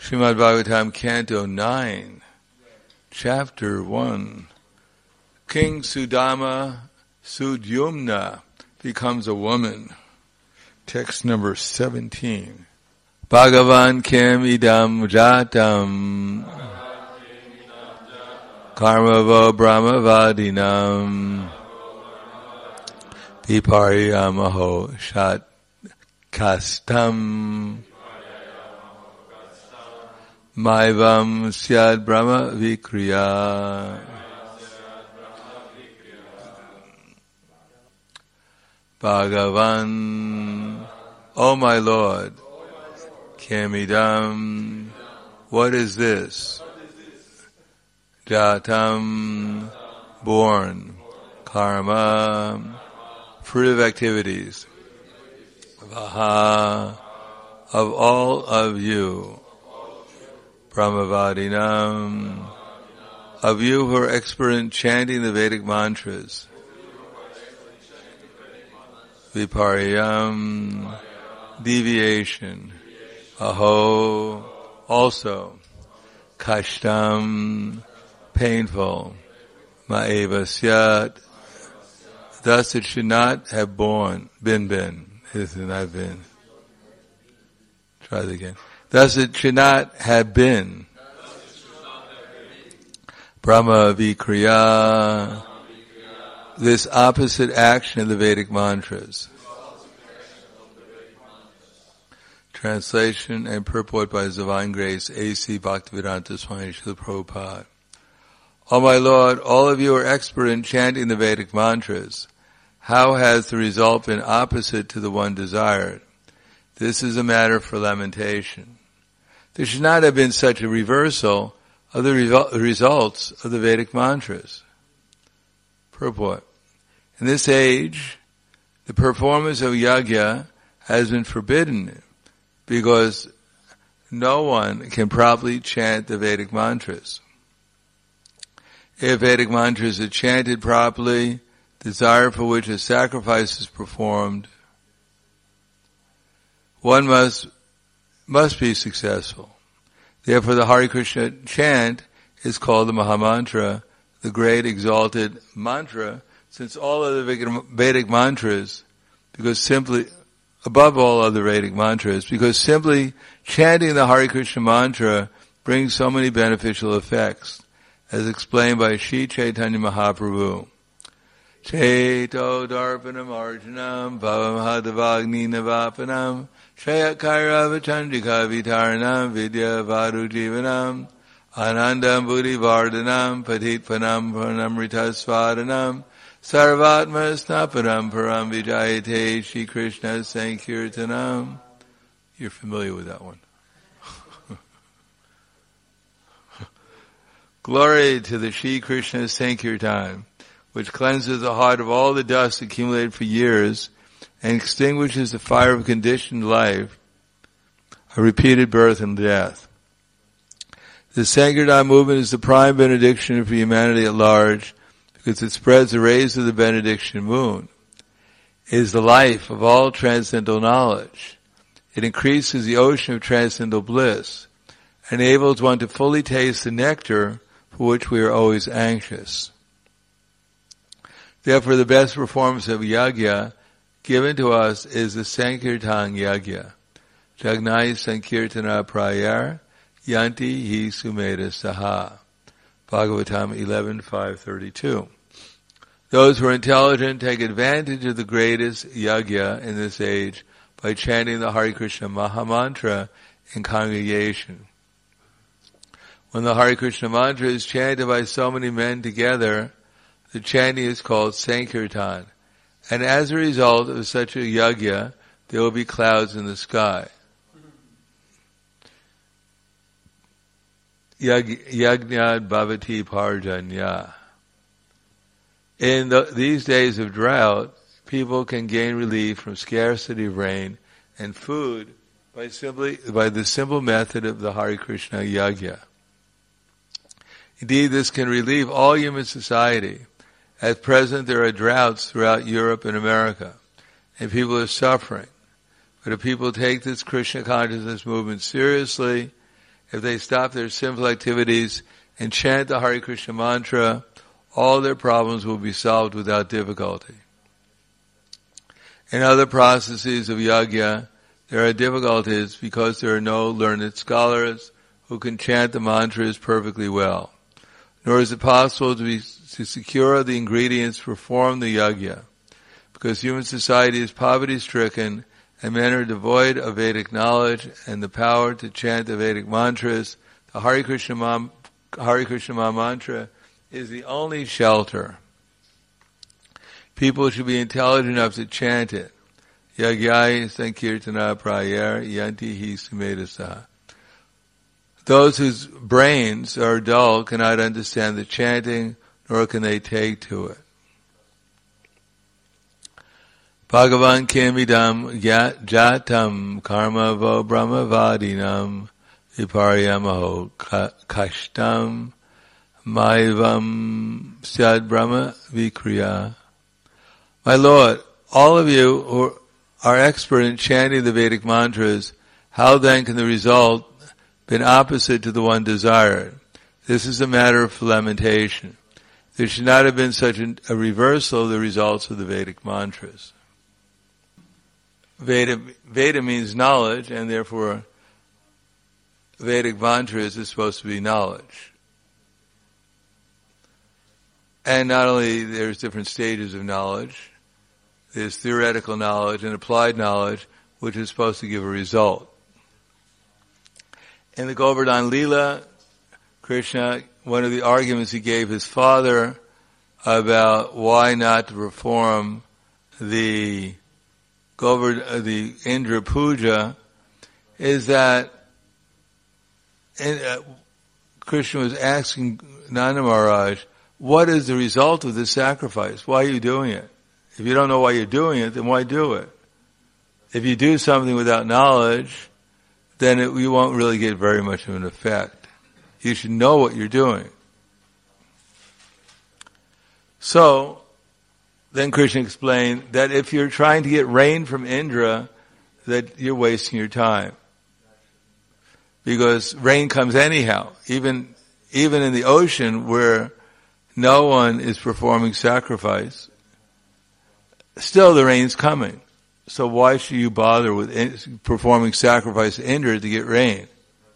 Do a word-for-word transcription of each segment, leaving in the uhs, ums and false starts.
Srimad Bhagavatam, Canto nine, Chapter one. King Sudama Sudyumna becomes a woman. Text number seventeen. Bhagavan kim idam jatam karmavo brahmavadinam vipariyamaho shat kastam maivam syad brahma vikriya. Bhagavan, O my Lord, Kamidam, what is this? Jatam, born. Karma, fruit of activities. Vaha, of all of you. Brahmavadinam, of you who are expert in chanting the Vedic mantras. Vipariyam, deviation. Aho, also. Kashtam, painful. Ma'eva syat, thus it should not have born, been been. It has not been. Try it again. Thus it should not have been. Brahma vikriya, this opposite action of the Vedic mantras. Translation and purport by His Divine Grace, A C Bhaktivedanta Swami Srila Prabhupada. O my Lord, all of you are expert in chanting the Vedic mantras. How has the result been opposite to the one desired? This is a matter for lamentation. There should not have been such a reversal of the revol- results of the Vedic mantras. Purport. In this age, the performance of yajna has been forbidden because no one can properly chant the Vedic mantras. If Vedic mantras are chanted properly, desire for which a sacrifice is performed, one must must be successful. Therefore the Hare Krishna chant is called the Mahamantra, the great exalted mantra, since all other Vedic mantras, because simply, above all other Vedic mantras, because simply chanting the Hare Krishna mantra brings so many beneficial effects, as explained by Sri Chaitanya Mahaprabhu. Chaito darpanam arjanam bhavam hadavagni navapanam shayakaira vachandrika vitaranam vidya varu jivanam anandam buddhi vardhanam patitpanam pranamritasvadanam sarvatma snapanam param vijayate Shri Krishna sankirtanam. You're familiar with that one. Glory to the Shri Krishna Sankirtan, which cleanses the heart of all the dust accumulated for years and extinguishes the fire of conditioned life, a repeated birth and death. The Sankirtan movement is the prime benediction for humanity at large because it spreads the rays of the benediction moon. It is the life of all transcendental knowledge. It increases the ocean of transcendental bliss, enables one to fully taste the nectar for which we are always anxious. Therefore, the best performance of yajna given to us is the Sankirtan yajna. Jagnai Sankirtana Prayar Yanti Hi Sumeda Saha. Bhagavatam eleven five thirty-two. Those who are intelligent take advantage of the greatest yajna in this age by chanting the Hare Krishna Mahamantra in congregation. When the Hare Krishna mantra is chanted by so many men together, the chanting is called Sankirtan. And as a result of such a yajna, there will be clouds in the sky. Yajnad bhavati parjanya. In the, these days of drought, people can gain relief from scarcity of rain and food by simply by the simple method of the Hare Krishna yajna. Indeed, this can relieve all human society. At present, there are droughts throughout Europe and America, and people are suffering. But if people take this Krishna consciousness movement seriously if they stop their sinful activities and chant the Hare Krishna mantra, all their problems will be solved without difficulty. In other processes of yajna, there are difficulties because there are no learned scholars who can chant the mantras perfectly well. Nor is it possible to, be, to secure the ingredients to perform the yajna. Because human society is poverty-stricken and men are devoid of Vedic knowledge and the power to chant the Vedic mantras, the Hare Krishna, Ma, Hare Krishna Ma mantra is the only shelter. People should be intelligent enough to chant it. Yagyai sankirtana prayer yanti hi sumedasa. Those whose brains are dull cannot understand the chanting, nor can they take to it. Bhagavan kimidam jatam karma vo brahmavadinam viparyamaho kashtam maivam syad brahma vikriya. My Lord, all of you who are expert in chanting the Vedic mantras, how then can the result be opposite to the one desired? This is a matter of lamentation. There should not have been such a reversal of the results of the Vedic mantras. Veda, Veda means knowledge, and therefore Vedic mantras is supposed to be knowledge. And not only there's different stages of knowledge, there's theoretical knowledge and applied knowledge, which is supposed to give a result. In the Govardhan Leela, Krishna, one of the arguments he gave his father about why not to perform the Govard, the Indra Puja, is that in, uh, Krishna was asking Nanda Maharaj, what is the result of this sacrifice? Why are you doing it? If you don't know why you're doing it, then why do it? If you do something without knowledge, then it, you won't really get very much of an effect. You should know what you're doing. So, then Krishna explained that if you're trying to get rain from Indra, that you're wasting your time. Because rain comes anyhow, even, even in the ocean where no one is performing sacrifice, still the rain's coming. So why should you bother with in, performing sacrifice to Indra to get rain?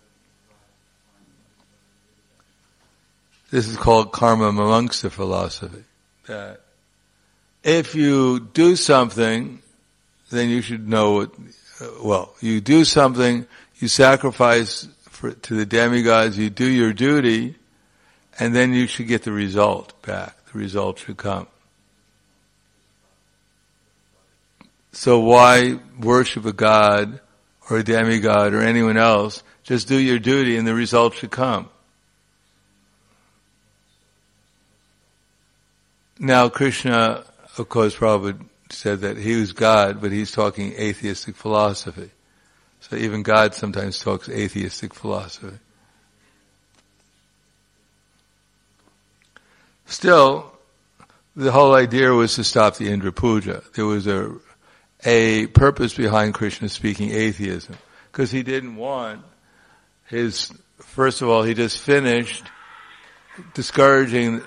This is called karma mamangsa philosophy. That if you do something, then you should know what, well, you do something, you sacrifice for, to the demigods, you do your duty, and then you should get the result back. The result should come. So why worship a god or a demigod or anyone else? Just do your duty and the result should come. Now Krishna, of course, Prabhupada said that he was God, but he's talking atheistic philosophy. So even God sometimes talks atheistic philosophy. Still, the whole idea was to stop the Indra Puja. There was a a purpose behind Krishna speaking atheism, because he didn't want his, first of all, he just finished discouraging,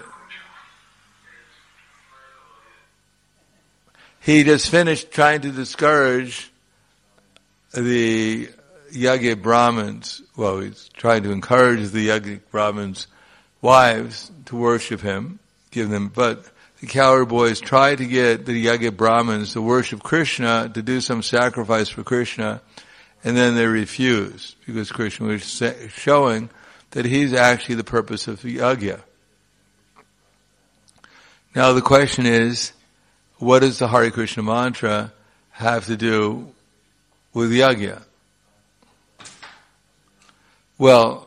he just finished trying to discourage the Yajna Brahmins, well, he's trying to encourage the Yajna Brahmins' wives to worship him, give them, but the cowherd boys tried to get the Yajna Brahmins to worship Krishna, to do some sacrifice for Krishna, and then they refused, because Krishna was showing that he's actually the purpose of the Yajna. Now the question is, what does the Hare Krishna mantra have to do with Yajna? Well,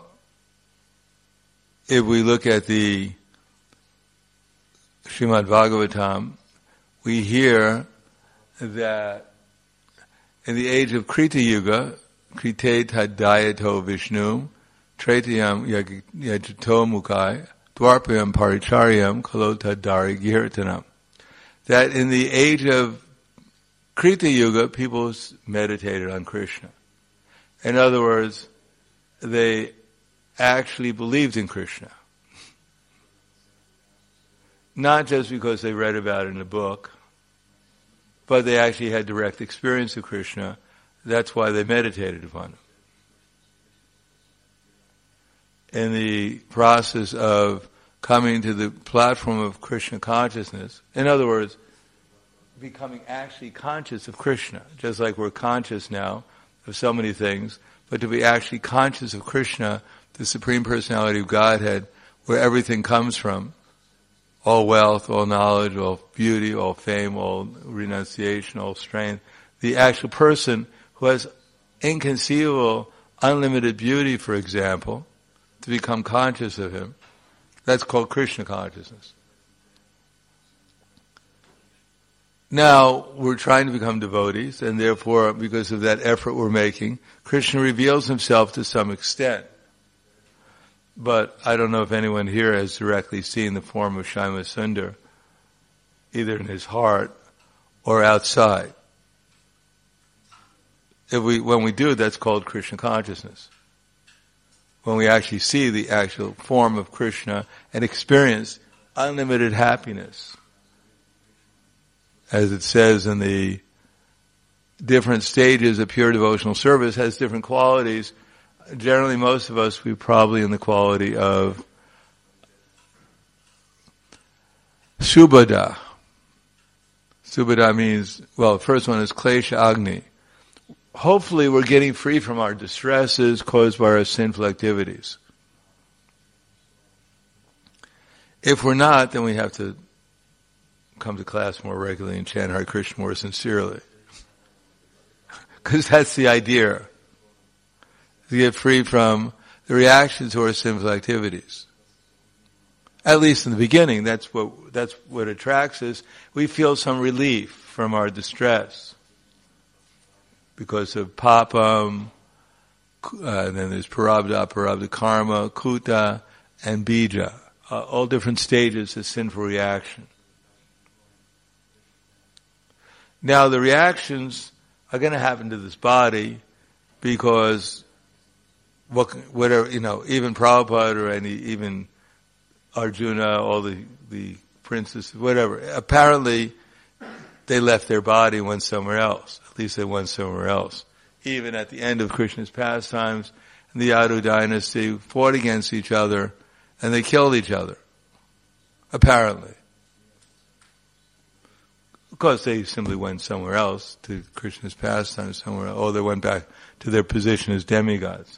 if we look at the Srimad Bhagavatam, we hear that in the age of Krita Yuga, Krite Tadayato Vishnu, Tretayam Yajato Mukai, Dwarpayam Paricharyam Kalota Dari Girtanam. That in the age of Krita Yuga, people meditated on Krishna. In other words, they actually believed in Krishna. Not just because they read about it in a book, but they actually had direct experience of Krishna. That's why they meditated upon him. In the process of coming to the platform of Krishna consciousness, in other words, becoming actually conscious of Krishna, just like we're conscious now of so many things, but to be actually conscious of Krishna, the Supreme Personality of Godhead, where everything comes from, all wealth, all knowledge, all beauty, all fame, all renunciation, all strength, the actual person who has inconceivable, unlimited beauty, for example, to become conscious of him, that's called Krishna consciousness. Now, we're trying to become devotees, and therefore, because of that effort we're making, Krishna reveals himself to some extent. But I don't know if anyone here has directly seen the form of Shyama Sundar, either in his heart or outside. If we, when we do, that's called Krishna consciousness. When we actually see the actual form of Krishna and experience unlimited happiness. As it says in the different stages of pure devotional service, has different qualities. Generally, most of us, we probably in the quality of Subhada. Subhada means, well, the first one is Klesha Agni. Hopefully we're getting free from our distresses caused by our sinful activities. If we're not, then we have to come to class more regularly and chant Hare Krishna more sincerely. Because that's the idea. To get free from the reaction to our sinful activities. At least in the beginning, that's what, that's what attracts us. We feel some relief from our distress. Because of papam, uh, and then there's parabdha, parabdha karma, kuta, and bija. Uh, all different stages of sinful reaction. Now the reactions are going to happen to this body because what, whatever, you know, even Prabhupada or any, even Arjuna, all the, the princes, whatever, apparently they left their body and went somewhere else. At least they went somewhere else. Even at the end of Krishna's pastimes, the Yadu dynasty fought against each other and they killed each other. Apparently. Of course, they simply went somewhere else to Krishna's pastimes somewhere else, or they went back to their position as demigods.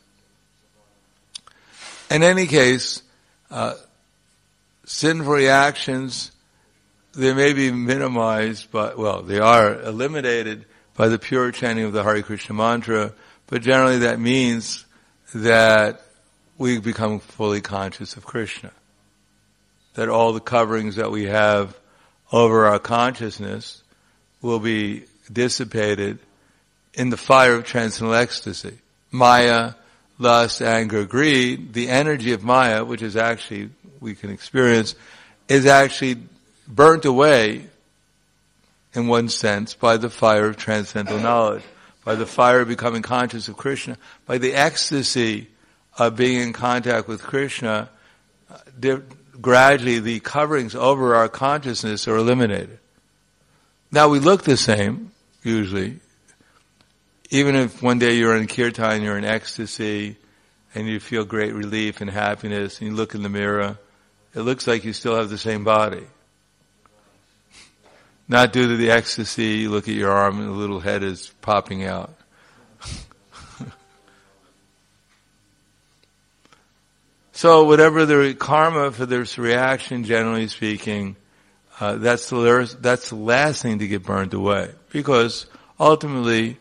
In any case, uh, sinful reactions, they may be minimized, but, well, they are eliminated by the pure chanting of the Hare Krishna mantra, but generally that means that we become fully conscious of Krishna. That all the coverings that we have over our consciousness will be dissipated in the fire of transcendental ecstasy. Maya, lust, anger, greed, the energy of Maya, which is actually, we can experience, is actually burnt away, in one sense, by the fire of transcendental knowledge, by the fire of becoming conscious of Krishna, by the ecstasy of being in contact with Krishna. Uh, gradually the coverings over our consciousness are eliminated. Now we look the same, usually. Even if one day you're in kirtan, you're in ecstasy, and you feel great relief and happiness, and you look in the mirror, it looks like you still have the same body. Not due to the ecstasy, you look at your arm and the little head is popping out. So whatever the karma for this reaction, generally speaking, uh, that's the that's the last thing to get burned away, because ultimately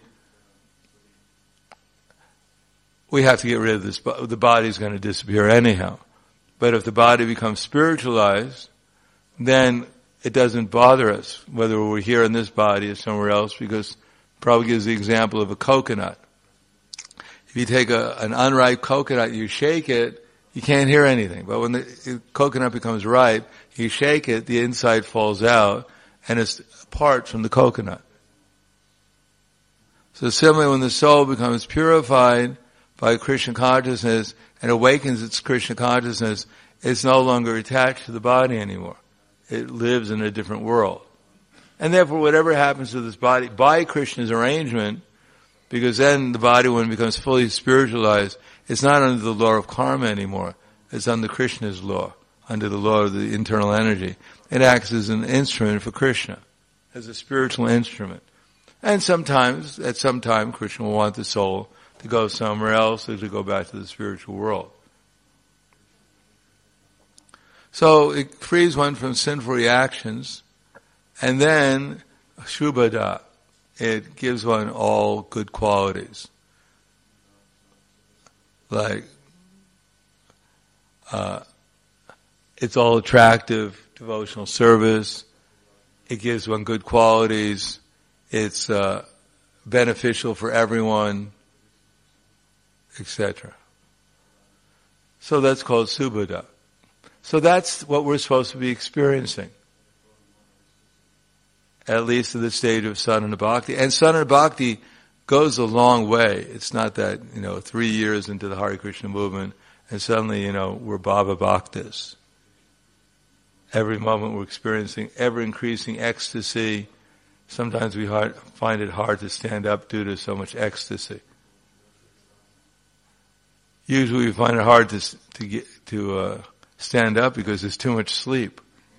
we have to get rid of this. The body's going to disappear anyhow. But if the body becomes spiritualized, then it doesn't bother us whether we're here in this body or somewhere else, because probably gives the example of a coconut. If you take a, an unripe coconut, you shake it, you can't hear anything. But when the coconut becomes ripe, you shake it, the inside falls out, and it's apart from the coconut. So similarly, when the soul becomes purified by Krishna consciousness and awakens its Krishna consciousness, it's no longer attached to the body anymore. It lives in a different world. And therefore, whatever happens to this body, by Krishna's arrangement, because then the body, when it becomes fully spiritualized, it's not under the law of karma anymore. It's under Krishna's law, under the law of the internal energy. It acts as an instrument for Krishna, as a spiritual instrument. And sometimes, at some time, Krishna will want the soul to go somewhere else or to go back to the spiritual world. So it frees one from sinful reactions, and then shubhada, it gives one all good qualities. Like, uh, it's all attractive, devotional service. It gives one good qualities. It's uh, beneficial for everyone, et cetera. So that's called subhada. So that's what we're supposed to be experiencing, at least at the stage of sadhana bhakti. And sadhana bhakti goes a long way. It's not that, you know, three years into the Hare Krishna movement and suddenly, you know, we're Baba Bhaktas. Every moment we're experiencing ever increasing ecstasy. Sometimes we hard, find it hard to stand up due to so much ecstasy. Usually we find it hard to to get to uh, stand up because there's too much sleep.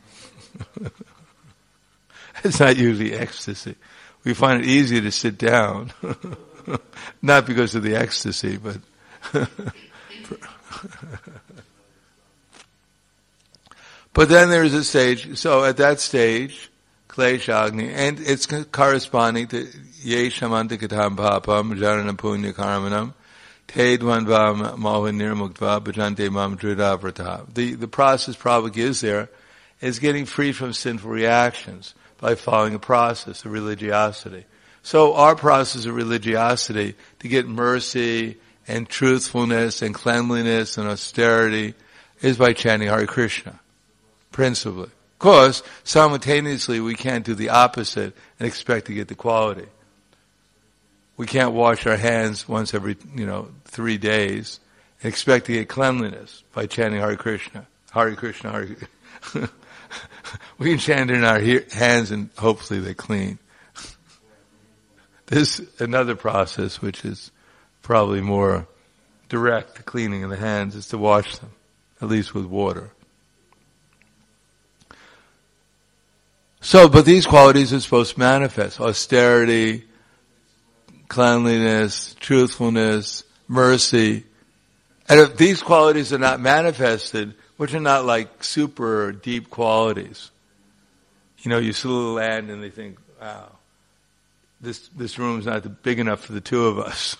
It's not usually ecstasy. We find it easier to sit down, not because of the ecstasy, but but then there's a stage. So at that stage, Kleshagni, and it's corresponding to Ye Shamanta Katam Papam Janana Punya Karmanam Tedwan Vam Mohan Nirmuktva Bhajante Mam Dridavrata. The the process Prabhupada is there is getting free from sinful reactions by following a process of religiosity. So our process of religiosity to get mercy and truthfulness and cleanliness and austerity is by chanting Hare Krishna, principally. Of course, simultaneously we can't do the opposite and expect to get the quality. We can't wash our hands once every, you know, three days and expect to get cleanliness by chanting Hare Krishna. Hare Krishna, Hare Krishna. We can chant in our he- hands and hopefully they clean. There's another process which is probably more direct, the cleaning of the hands, is to wash them, at least with water. So, but these qualities are supposed to manifest. Austerity, cleanliness, truthfulness, mercy. And if these qualities are not manifested, which are not like super deep qualities, you know, you see a little land and they think, wow, this this room's not big enough for the two of us.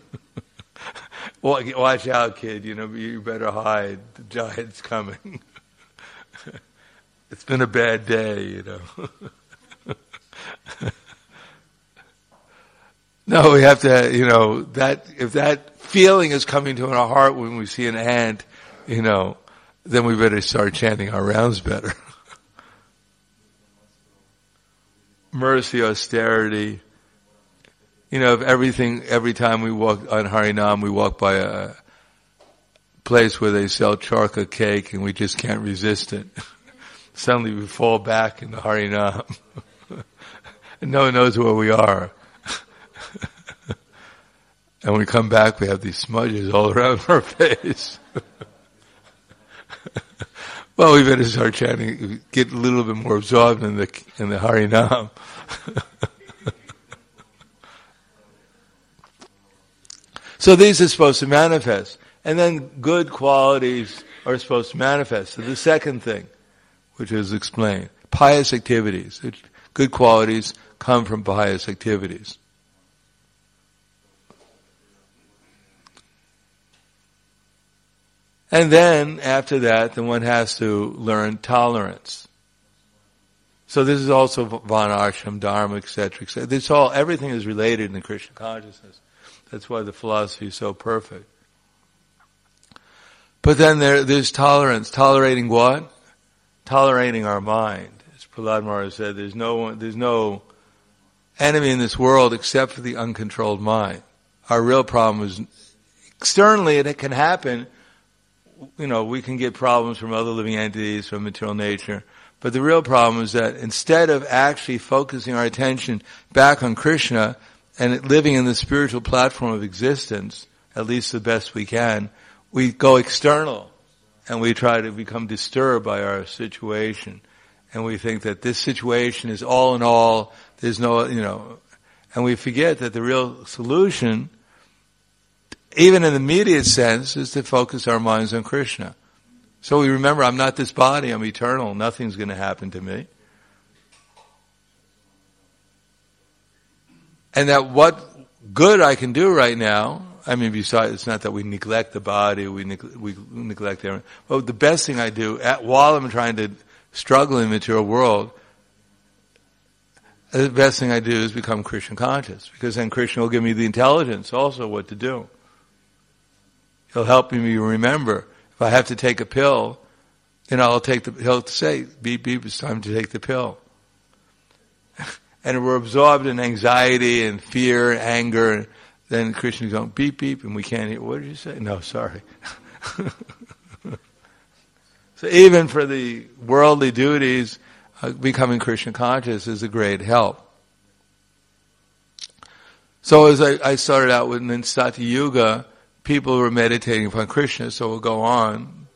Watch out, kid, you know, you better hide. The giant's coming. It's been a bad day, you know. No, we have to, you know, that, if that feeling is coming to our heart when we see an ant, you know, then we better start chanting our rounds better. Mercy, austerity. You know, if everything, every time we walk on Harinam, we walk by a place where they sell charka cake and we just can't resist it. Suddenly we fall back in the Harinam. And no one knows where we are. And when we come back, we have these smudges all around our face. Well, we better start chanting, get a little bit more absorbed in the in the Harinam. So these are supposed to manifest. And then good qualities are supposed to manifest. So the second thing, which is explained, pious activities. Good qualities come from pious activities. And then, after that, then one has to learn tolerance. So this is also Varnashram, Dharma, et cetera, et cetera. This all, everything is related in Krishna consciousness. That's why the philosophy is so perfect. But then there, there's tolerance. Tolerating what? Tolerating our mind. As Prahlad Maharaj said, there's no one, there's no enemy in this world except for the uncontrolled mind. Our real problem is Externally, it can happen. You know, we can get problems from other living entities, from material nature. But the real problem is that instead of actually focusing our attention back on Krishna and living in the spiritual platform of existence, at least the best we can, we go external and we try to become disturbed by our situation. And we think that this situation is all in all, there's no, you know, and we forget that the real solution, even in the immediate sense, is to focus our minds on Krishna. So we remember, I'm not this body, I'm eternal, nothing's going to happen to me. And that what good I can do right now, I mean, besides, it's not that we neglect the body, we, neg- we neglect everything, but the best thing I do, at, while I'm trying to struggle in the material world, the best thing I do is become Krishna conscious, because then Krishna will give me the intelligence also what to do. He'll help me remember. If I have to take a pill, then I'll take the, he'll say, beep, beep, it's time to take the pill. And if we're absorbed in anxiety and fear, and anger, then Krishna's going, beep, beep, and we can't hear, what did you say? No, sorry. So even for the worldly duties, uh, becoming Krishna conscious is a great help. So as I, I started out with in Satya Yuga, people were meditating upon Krishna, so we'll go on.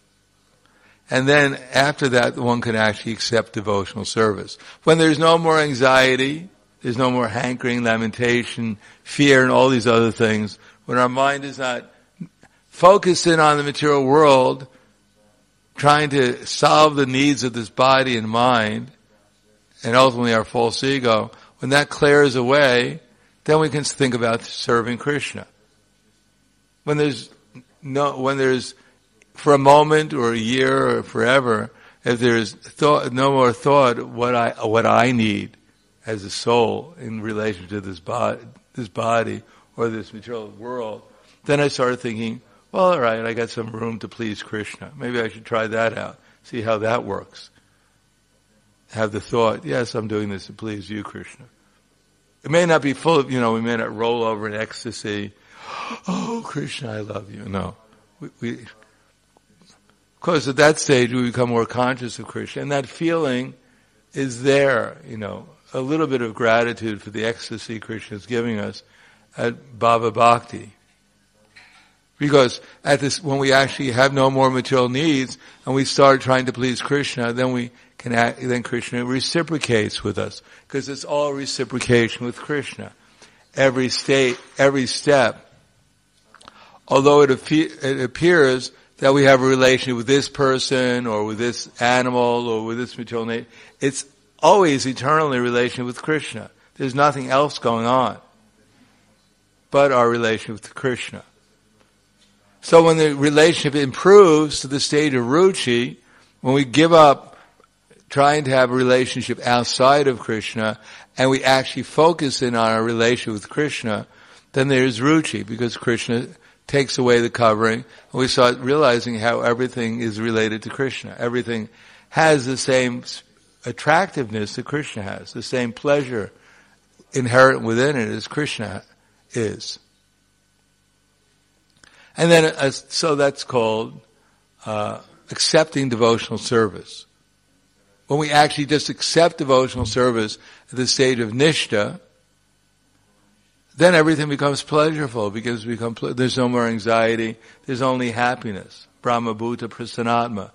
And then after that, one can actually accept devotional service. When there's no more anxiety, there's no more hankering, lamentation, fear, and all these other things, when our mind is not focused in on the material world, trying to solve the needs of this body and mind, and ultimately our false ego, when that clears away, then we can think about serving Krishna. When there's no, when there's, for a moment or a year or forever, if there's thought, no more thought, what I, what I need as a soul in relation to this body, this body or this material world, then I started thinking, well, all right, I got some room to please Krishna. Maybe I should try that out, see how that works. Have the thought, yes, I'm doing this to please you, Krishna. It may not be full of, you know, we may not roll over in ecstasy. Oh, Krishna, I love you. No. We, we, of course, at that stage, we become more conscious of Krishna. And that feeling is there, you know, a little bit of gratitude for the ecstasy Krishna is giving us at Bhava Bhakti. Because at this, when we actually have no more material needs and we start trying to please Krishna, then we can act, then Krishna reciprocates with us. Because it's all reciprocation with Krishna. Every state, every step. Although it, appe- it appears that we have a relationship with this person or with this animal or with this material nature, it's always eternally a relation with Krishna. There's nothing else going on but our relation with Krishna. So when the relationship improves to the stage of ruchi, when we give up trying to have a relationship outside of Krishna and we actually focus in on our relation with Krishna, then there's ruchi, because Krishna takes away the covering, and we start realizing how everything is related to Krishna. Everything has the same attractiveness that Krishna has, the same pleasure inherent within it as Krishna is. And then, uh, so that's called uh, accepting devotional service. When we actually just accept devotional service at the stage of nishta, then everything becomes pleasurable, because we become, there's no more anxiety, there's only happiness. Brahma Bhuta Prasanatma.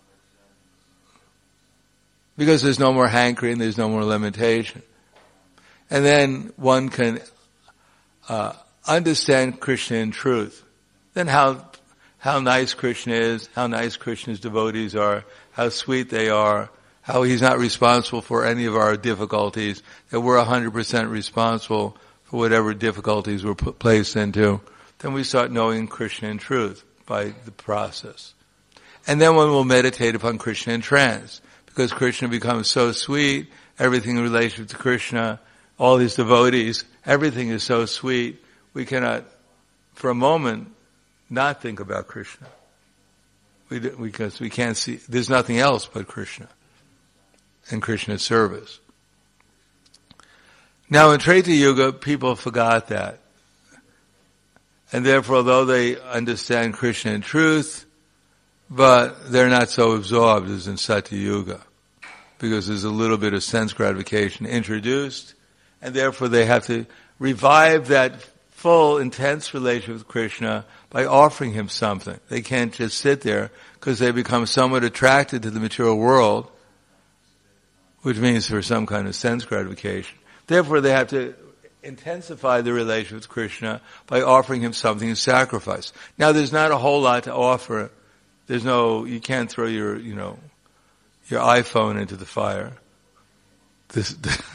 Because there's no more hankering, there's no more limitation. And then one can uh, understand Krishna in truth. Then how how nice Krishna is, how nice Krishna's devotees are, how sweet they are, how he's not responsible for any of our difficulties, that we're one hundred percent responsible for whatever difficulties we're put, placed into. Then we start knowing Krishna in truth by the process. And then one will meditate upon Krishna in trance, because Krishna becomes so sweet, everything in relation to Krishna, all these devotees, everything is so sweet, we cannot, for a moment, not think about Krishna. We, because we can't see, there's nothing else but Krishna and Krishna's service. Now in Treta Yuga, people forgot that. And therefore, although they understand Krishna in truth, but they're not so absorbed as in Satya Yuga, because there's a little bit of sense gratification introduced, and therefore they have to revive that full, intense relationship with Krishna by offering him something. They can't just sit there because they become somewhat attracted to the material world, which means for some kind of sense gratification. Therefore, they have to intensify the relationship with Krishna by offering him something in sacrifice. Now, there's not a whole lot to offer. There's no, you can't throw your, you know, your iPhone into the fire. This,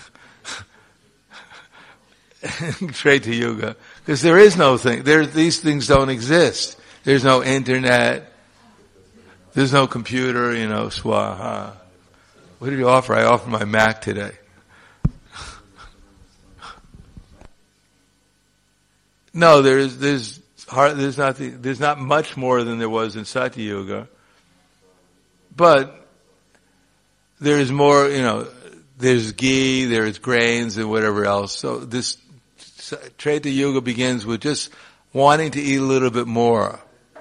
straight to Yuga. Because there is no thing, there, these things don't exist. There's no internet. There's no computer, you know, swaha. What did you offer? I offered my Mac today. No, there's, there's, hard, there's not, the, there's not much more than there was in Satya Yuga. But, there's more, you know, there's ghee, there's grains and whatever else. So this Treta Yuga begins with just wanting to eat a little bit more.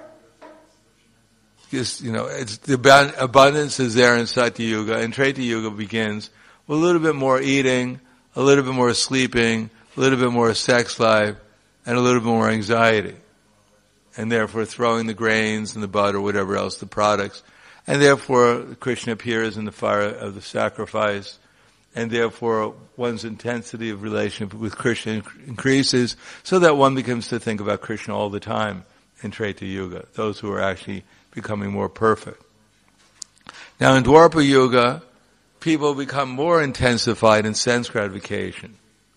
Just, you know, it's, the abundance is there in Satya Yuga, and Treta Yuga begins with a little bit more eating, a little bit more sleeping, a little bit more sex life, and a little bit more anxiety. And therefore throwing the grains and the butter, whatever else, the products. And therefore Krishna appears in the fire of the sacrifice. And therefore one's intensity of relationship with Krishna increases so that one becomes to think about Krishna all the time in Treta Yuga, those who are actually becoming more perfect. Now in Dwapara Yuga, people become more intensified in sense gratification.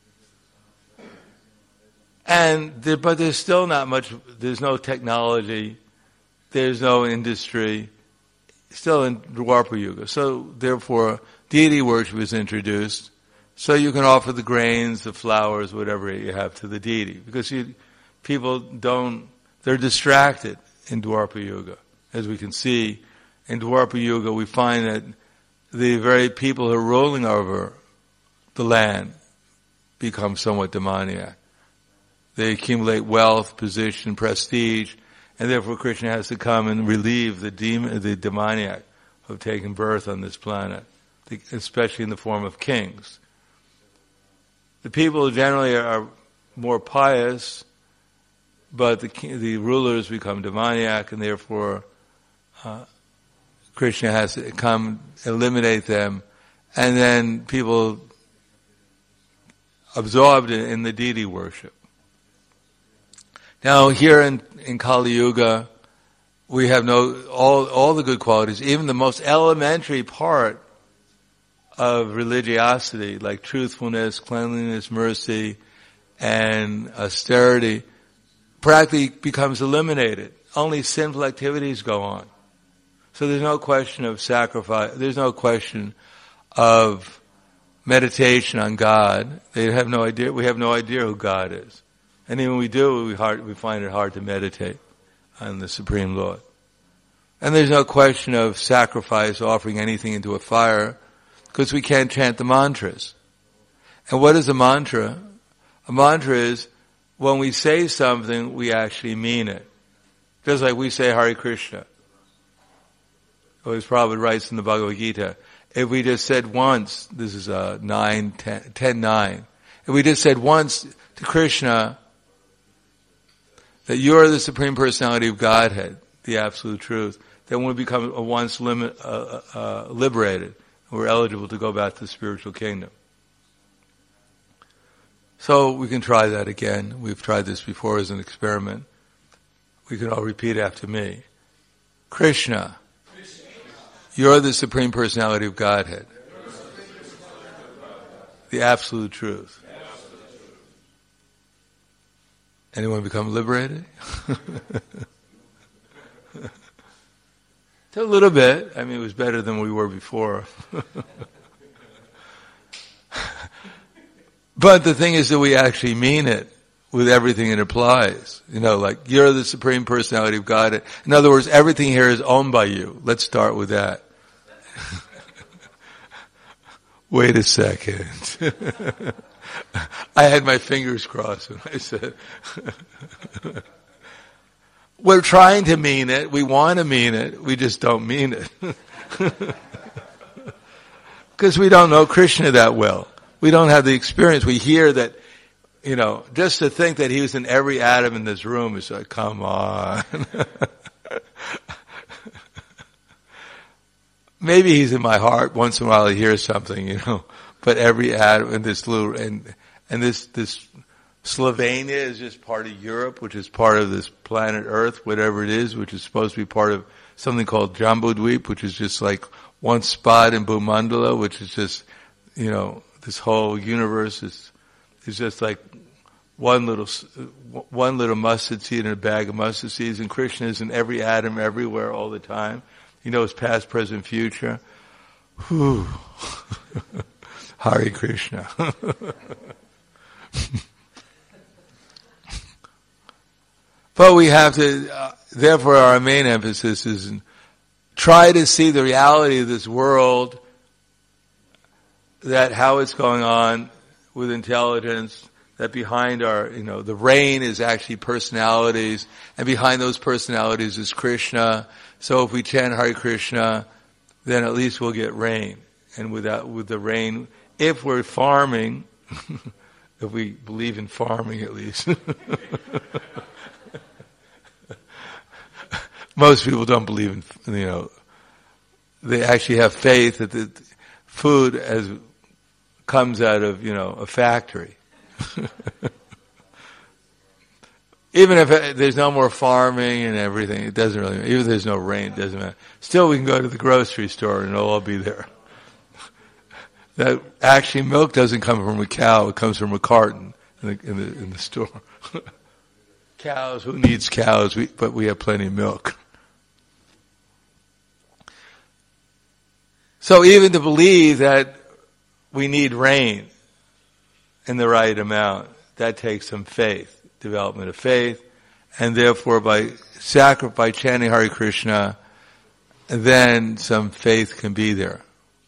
And, there, but there's still not much, there's no technology, there's no industry, still in Dwapara Yuga. So therefore, deity worship is introduced, so you can offer the grains, the flowers, whatever you have to the deity. Because you, people don't, they're distracted in Dwapara Yuga. As we can see, in Dwapara Yuga we find that the very people who are ruling over the land become somewhat demoniac. They accumulate wealth, position, prestige, and therefore Krishna has to come and relieve the demon, the demoniac who have taken birth on this planet, especially in the form of kings. The people generally are more pious, but the the rulers become demoniac, and therefore uh, Krishna has to come eliminate them, and then people absorbed in, in the deity worship. Now here in, in Kali Yuga, we have no, all, all the good qualities, even the most elementary part of religiosity, like truthfulness, cleanliness, mercy, and austerity, practically becomes eliminated. Only sinful activities go on. So there's no question of sacrifice, there's no question of meditation on God. They have no idea, we have no idea who God is. And even when we do, we, hard, we find it hard to meditate on the Supreme Lord. And there's no question of sacrifice, offering anything into a fire, because we can't chant the mantras. And what is a mantra? A mantra is, when we say something, we actually mean it. Just like we say Hare Krishna. Or as Prabhupada writes in the Bhagavad Gita, if we just said once, this is uh, nine, ten, ten, nine, if we just said once to Krishna, that you are the Supreme Personality of Godhead, the absolute truth, then we become a once limit, uh, uh, liberated, and we're eligible to go back to the spiritual kingdom. So we can try that again. We've tried this before as an experiment. We can all repeat after me. Krishna, you're the Supreme Personality of Godhead, the absolute truth. Anyone become liberated? A little bit. I mean, it was better than we were before. But the thing is that we actually mean it with everything it implies. You know, like, you're the Supreme Personality of God. In other words, everything here is owned by you. Let's start with that. Wait a second. I had my fingers crossed when I said, we're trying to mean it. We want to mean it. We just don't mean it. Because we don't know Krishna that well. We don't have the experience. We hear that, you know, just to think that he was in every atom in this room is like, come on. Maybe he's in my heart. Once in a while I hear something, you know, but every atom in this little, and, and this, this Slovenia is just part of Europe, which is part of this planet Earth, whatever it is, which is supposed to be part of something called Jambudweep, which is just like one spot in Bhumandala, which is just, you know, this whole universe is, is just like one little, one little mustard seed in a bag of mustard seeds, and Krishna is in every atom, everywhere, all the time. He knows past, present, future. Whew. Hare Krishna. But we have to, uh, therefore our main emphasis is in, try to see the reality of this world, that how it's going on with intelligence, that behind our, you know, the rain is actually personalities, and behind those personalities is Krishna. So if we chant Hare Krishna, then at least we'll get rain. And without, with the rain, if we're farming, if we believe in farming at least. Most people don't believe in, you know, they actually have faith that the food as comes out of, you know, a factory. Even if it, there's no more farming and everything, it doesn't really matter. Even if there's no rain, it doesn't matter. Still, we can go to the grocery store and it'll all be there. That actually milk doesn't come from a cow; it comes from a carton in the in the, in the store. Cows, who needs cows? We, but we have plenty of milk. So even to believe that we need rain in the right amount, that takes some faith. Development of faith, and therefore by sacrifice, chanting Hare Krishna, then some faith can be there.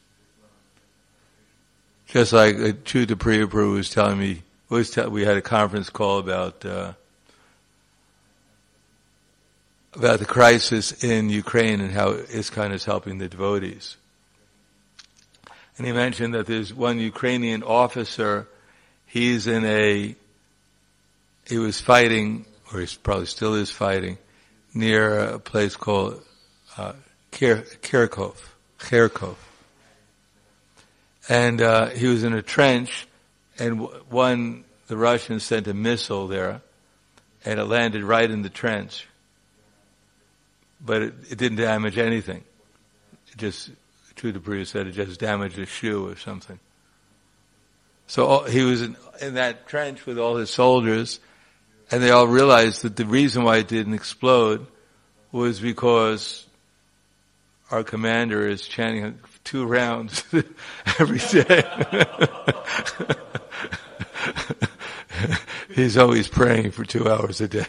Just like uh, Chuta Priya Prabhu was telling me, was tell, we had a conference call about uh, about the crisis in Ukraine and how ISKCON is helping the devotees. And he mentioned that there's one Ukrainian officer, he's in a He was fighting, or he probably still is fighting, near a place called uh, Kharkov. Kharkov. And uh, he was in a trench, and one, the Russians sent a missile there, and it landed right in the trench. But it, it didn't damage anything. It just, Chuta Priya said, it just damaged a shoe or something. So all, he was in, in that trench with all his soldiers, and they all realized that the reason why it didn't explode was because our commander is chanting two rounds every day. He's always praying for two hours a day.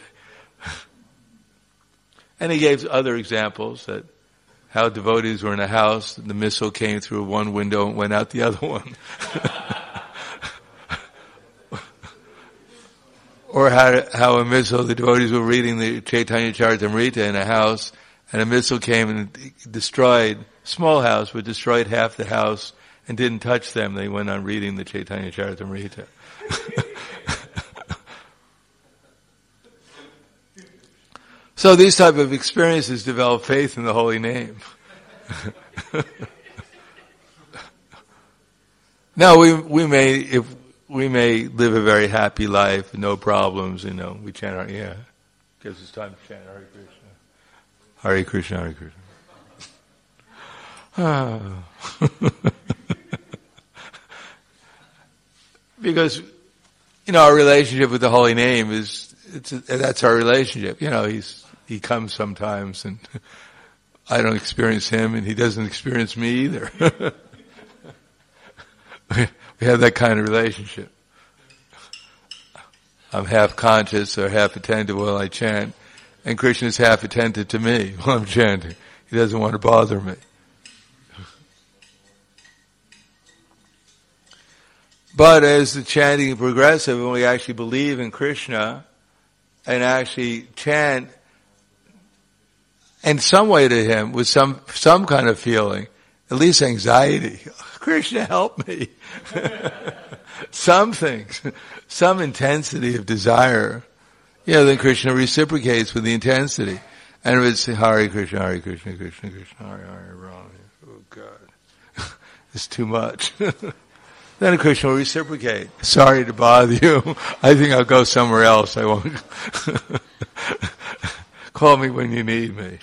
And he gave other examples that how devotees were in a house, and the missile came through one window and went out the other one. Or how, how a missile, the devotees were reading the Chaitanya Charitamrita in a house, and a missile came and destroyed, small house, but destroyed half the house and didn't touch them. They went on reading the Chaitanya Charitamrita. So these type of experiences develop faith in the holy name. Now we, we may, if, we may live a very happy life, no problems, you know, we chant our, yeah, gives us time to chant Hare Krishna. Hare Krishna, Hare Krishna. Ah. Because, you know, our relationship with the holy name is, it's, that's our relationship. You know, he's, he comes sometimes and I don't experience him and he doesn't experience me either. We have that kind of relationship. I'm half conscious or half attentive while I chant, and Krishna is half attentive to me while I'm chanting. He doesn't want to bother me. But as the chanting progresses, when we actually believe in Krishna and actually chant in some way to him with some, some kind of feeling, at least anxiety. Krishna, help me. Something, some intensity of desire. Yeah, then Krishna reciprocates with the intensity. And if it's Hare Krishna, Hare Krishna, Krishna Krishna, Hare Hare, Rama. Oh God. It's too much. Then Krishna will reciprocate. Sorry to bother you. I think I'll go somewhere else. I won't. Call me when you need me.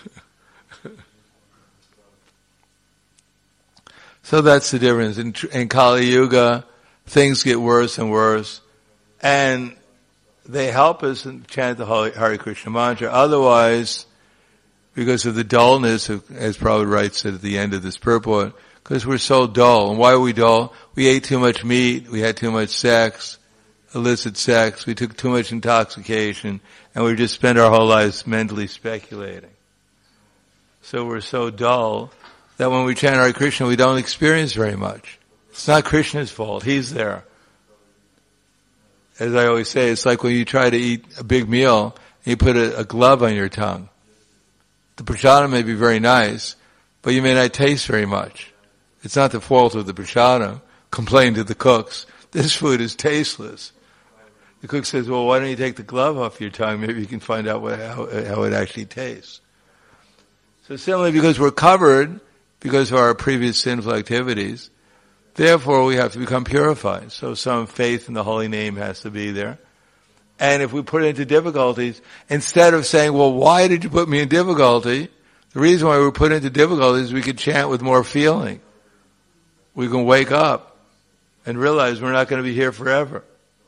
So that's the difference. In, in Kali Yuga, things get worse and worse. And they help us chant the Hare Krishna mantra. Otherwise, because of the dullness, of, as Prabhupada writes at the end of this purport, because we're so dull. And why are we dull? We ate too much meat, we had too much sex, illicit sex, we took too much intoxication, and we just spent our whole lives mentally speculating. So we're so dull that when we chant Hare Krishna, we don't experience very much. It's not Krishna's fault. He's there. As I always say, it's like when you try to eat a big meal, and you put a, a glove on your tongue. The prasadam may be very nice, but you may not taste very much. It's not the fault of the prasadam. Complain to the cooks. This food is tasteless. The cook says, well, why don't you take the glove off your tongue? Maybe you can find out what, how, how it actually tastes. So similarly, because we're covered, because of our previous sinful activities, therefore we have to become purified. So some faith in the holy name has to be there. And if we put it into difficulties, instead of saying, well, why did you put me in difficulty? The reason why we were put into difficulties is we could chant with more feeling. We can wake up and realize we're not going to be here forever.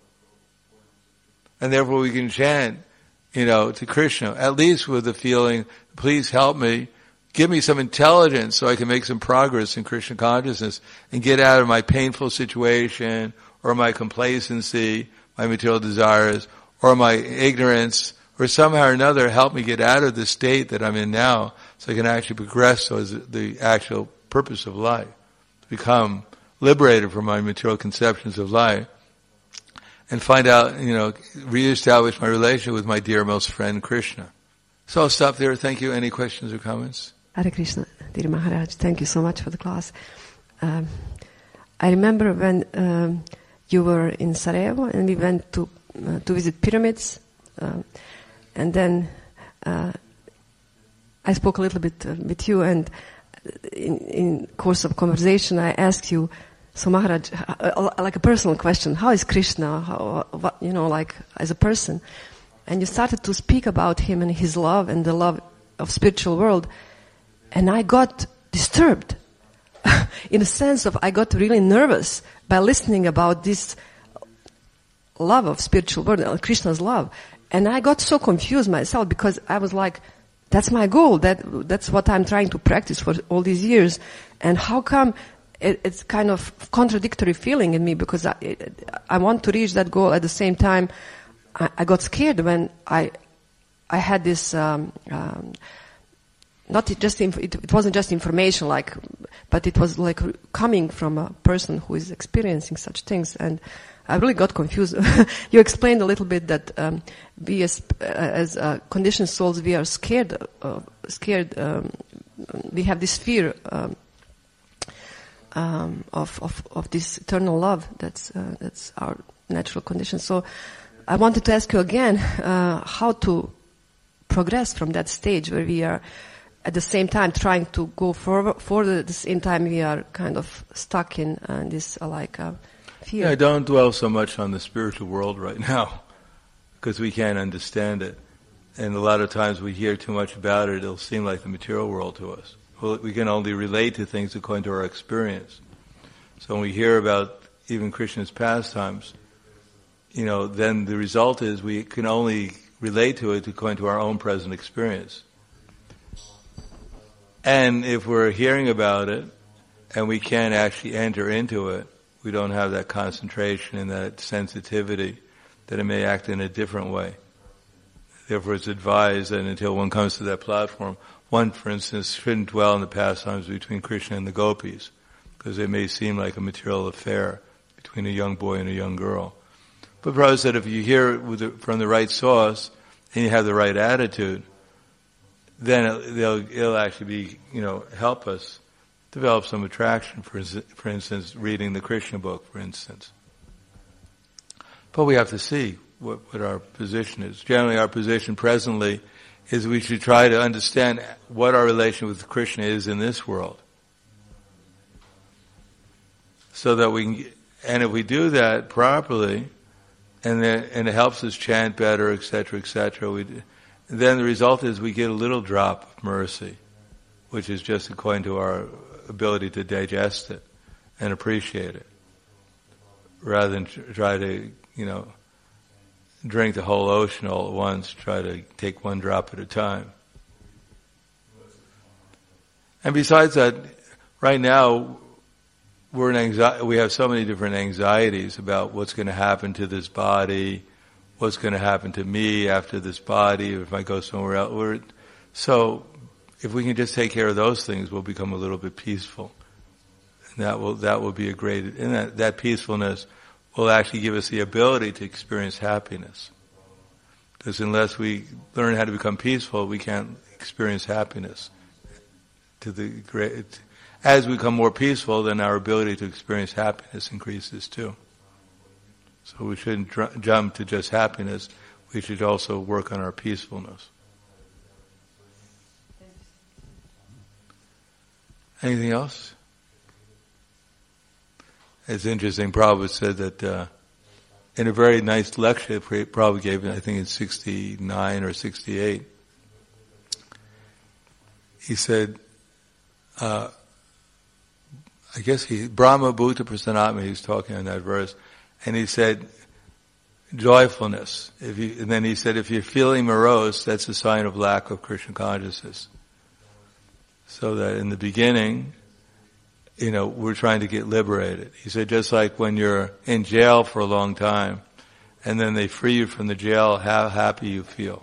And therefore we can chant, you know, to Krishna, at least with the feeling, please help me, give me some intelligence so I can make some progress in Krishna consciousness and get out of my painful situation or my complacency, my material desires, or my ignorance, or somehow or another help me get out of the state that I'm in now so I can actually progress towards the actual purpose of life. Become liberated from my material conceptions of life and find out, you know, reestablish my relationship with my dearmost friend Krishna. So I'll stop there. Thank you. Any questions or comments? Hare Krishna, dear Maharaj, thank you so much for the class. Um, I remember when um, you were in Sarajevo and we went to uh, to visit pyramids, uh, and then uh, I spoke a little bit uh, with you, and in, in course of conversation I asked you, so Maharaj, uh, like a personal question, how is Krishna, how, what, you know, like as a person? And you started to speak about him and his love and the love of spiritual world. And I got disturbed in the sense of I got really nervous by listening about this love of spiritual world, Krishna's love. And I got so confused myself because I was like, that's my goal. That That's what I'm trying to practice for all these years. And how come it, it's kind of contradictory feeling in me because I, it, I want to reach that goal at the same time. I, I got scared when I I had this... Um, um, Not just inf- it, it wasn't just information, like, but it was like coming from a person who is experiencing such things, and I really got confused. You explained a little bit that um, we, as, uh, as uh, conditioned souls, we are scared. Uh, scared. Um, we have this fear um, um, of, of of this eternal love. That's uh, that's our natural condition. So, I wanted to ask you again uh, how to progress from that stage where we are. At the same time, trying to go forward, forward at the same time, we are kind of stuck in uh, this uh, like uh, fear. Yeah, don't dwell so much on the spiritual world right now, because we can't understand it. And a lot of times we hear too much about it, it'll seem like the material world to us. Well, we can only relate to things according to our experience. So when we hear about even Krishna's pastimes, you know, then the result is we can only relate to it according to our own present experience. And if we're hearing about it and we can't actually enter into it, we don't have that concentration and that sensitivity, that it may act in a different way. Therefore it's advised that until one comes to that platform, one, for instance, shouldn't dwell in the pastimes between Krishna and the gopis, because it may seem like a material affair between a young boy and a young girl. But Prabhupada said if you hear it with the, from the right source and you have the right attitude, then it, they'll, it'll actually be, you know, help us develop some attraction, for, for instance, reading the Krishna book, for instance. But we have to see what, what our position is. Generally, our position presently is we should try to understand what our relation with Krishna is in this world. So that we can, and if we do that properly, and then, and it helps us chant better, et cetera, et cetera, we, then the result is we get a little drop of mercy, which is just according to our ability to digest it and appreciate it, rather than try to, you know, drink the whole ocean all at once, try to take one drop at a time. And besides that, right now, we're in anxiety, we have so many different anxieties about what's going to happen to this body, what's going to happen to me after this body, if I go somewhere else. We're, so, if we can just take care of those things, we'll become a little bit peaceful. And that will, that will be a great, and that, that peacefulness will actually give us the ability to experience happiness. Because unless we learn how to become peaceful, we can't experience happiness. To the great, as we become more peaceful, then our ability to experience happiness increases too. So we shouldn't dr- jump to just happiness. We should also work on our peacefulness. Anything else? It's interesting. Prabhupada said that uh, in a very nice lecture Prabhupada gave, I think in sixty-nine or sixty-eight, he said, uh, I guess he, Brahma Bhuta Prasanatma, he was talking on that verse, and he said, joyfulness. If you, and then he said, if you're feeling morose, that's a sign of lack of Krishna consciousness. So that in the beginning, you know, we're trying to get liberated. He said, just like when you're in jail for a long time, and then they free you from the jail, how happy you feel.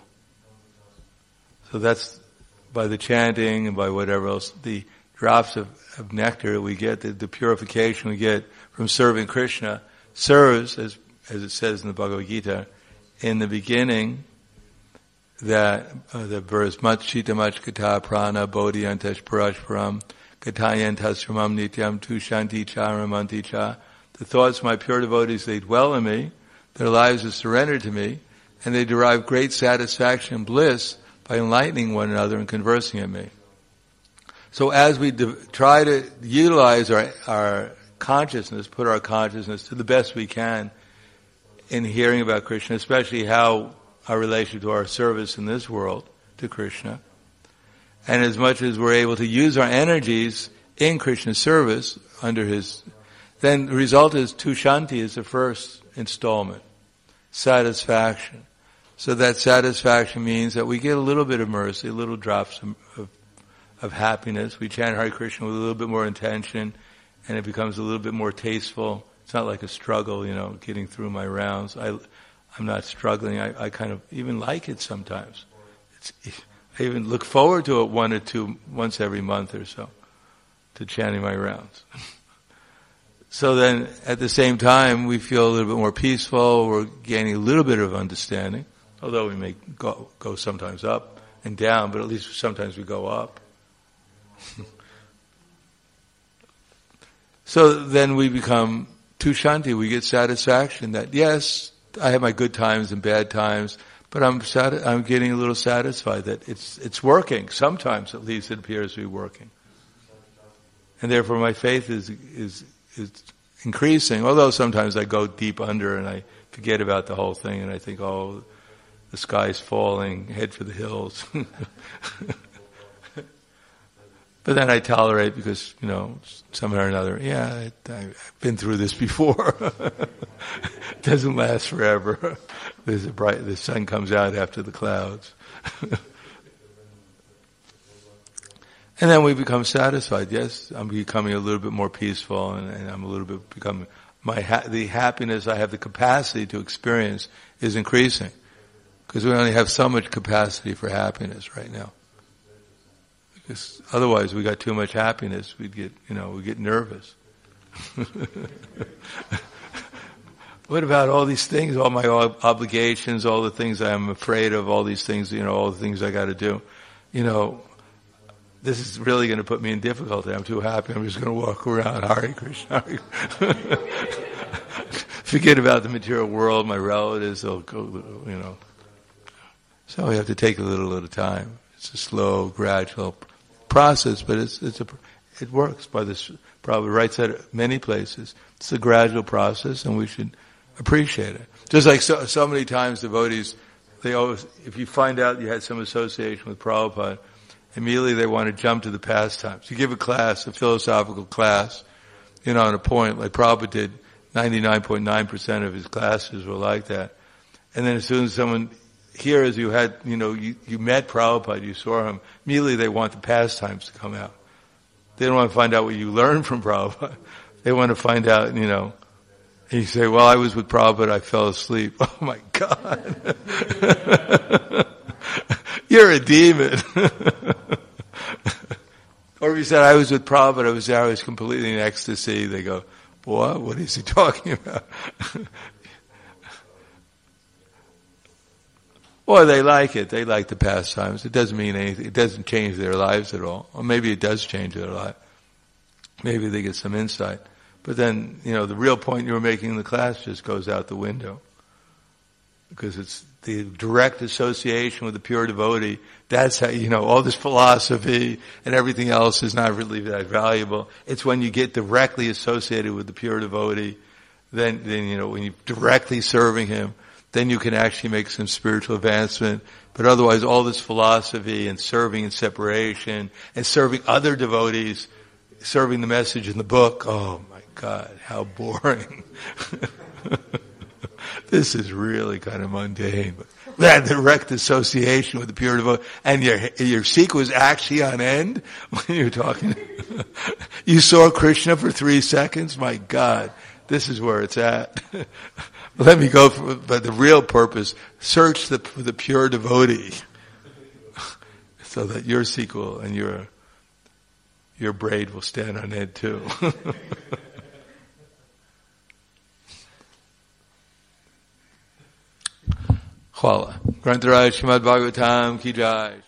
So that's, by the chanting and by whatever else, the drops of, of nectar we get, the, the purification we get from serving Krishna, serves, as, as it says in the Bhagavad Gita, in the beginning, that, uh, the verse, mat chita mach kata prana bodhiyantash parashparam katayantas ramam nityam tu shanti cha ramanti cha. The thoughts of my pure devotees, they dwell in me, their lives are surrendered to me, and they derive great satisfaction and bliss by enlightening one another and conversing in me. So as we de- try to utilize our, our consciousness, put our consciousness to the best we can in hearing about Krishna, especially how our relation to our service in this world to Krishna, and as much as we're able to use our energies in Krishna's service under his, then the result is Tushanti is the first installment, satisfaction. So that satisfaction means that we get a little bit of mercy, little drops of, of, of happiness. We chant Hare Krishna with a little bit more intention, and it becomes a little bit more tasteful. It's not like a struggle, you know, getting through my rounds. I, I'm not struggling. I, I kind of even like it sometimes. It's, I even look forward to it one or two, once every month or so, to chanting my rounds. So then, at the same time, we feel a little bit more peaceful. We're gaining a little bit of understanding, although we may go, go sometimes up and down, but at least sometimes we go up. So then we become Tushanti. We get satisfaction that, yes, I have my good times and bad times, but I'm sati- I'm getting a little satisfied that it's it's working. Sometimes, at least, it appears to be working, and therefore my faith is is is increasing. Although sometimes I go deep under and I forget about the whole thing, and I think, oh, the sky's falling, head for the hills. But then I tolerate because, you know, somehow or another, yeah, I, I've been through this before. It doesn't last forever. There's a bright, the sun comes out after the clouds. And then we become satisfied. Yes, I'm becoming a little bit more peaceful, and, and I'm a little bit becoming, my ha- the happiness I have the capacity to experience is increasing. Because we only have so much capacity for happiness right now. Because otherwise we got too much happiness, we'd get, you know, we get nervous. What about all these things, all my ob- obligations, all the things I'm afraid of, all these things, you know, all the things I got to do? you know, this is really going to put me in difficulty. I'm too happy. I'm just going to walk around. Hare Krishna. Hare Forget about the material world, my relatives, they'll go, you know. So we have to take a little at a time. It's a slow, gradual process, but it's, it's a, it works by this, probably right side of many places. It's a gradual process and we should appreciate it. Just like so, so many times devotees, they always, if you find out you had some association with Prabhupada, immediately they want to jump to the pastimes. You give a class, a philosophical class, you know, on a point, like Prabhupada did, ninety-nine point nine percent of his classes were like that. And then as soon as someone hears you had, you know, you, you met Prabhupada, you saw him, immediately they want the pastimes to come out. They don't want to find out what you learned from Prabhupada. They want to find out, you know, and you say, well, I was with Prabhupada, I fell asleep. Oh my God. You're a demon. Or if you said, I was with Prabhupada, I was there, I was completely in ecstasy. They go, boy, what is he talking about? Or they like it. They like the pastimes. It doesn't mean anything. It doesn't change their lives at all. Or maybe it does change their life. Maybe they get some insight. But then, you know, the real point you were making in the class just goes out the window. Because it's the direct association with the pure devotee. That's how, you know, all this philosophy and everything else is not really that valuable. It's when you get directly associated with the pure devotee, then, then, you know, when you're directly serving him, then you can actually make some spiritual advancement. But otherwise, all this philosophy and serving and separation and serving other devotees, serving the message in the book, oh my God, how boring. This is really kind of mundane. But that direct association with the pure devotee, and your your seek was actually on end when you were talking. You saw Krishna for three seconds? My God, this is where it's at. Let me go for, but the real purpose, search the, for the pure devotee. So that your sequel and your, your braid will stand on end too. Hvala. Grantaraj Srimad Bhagavatam ki jai.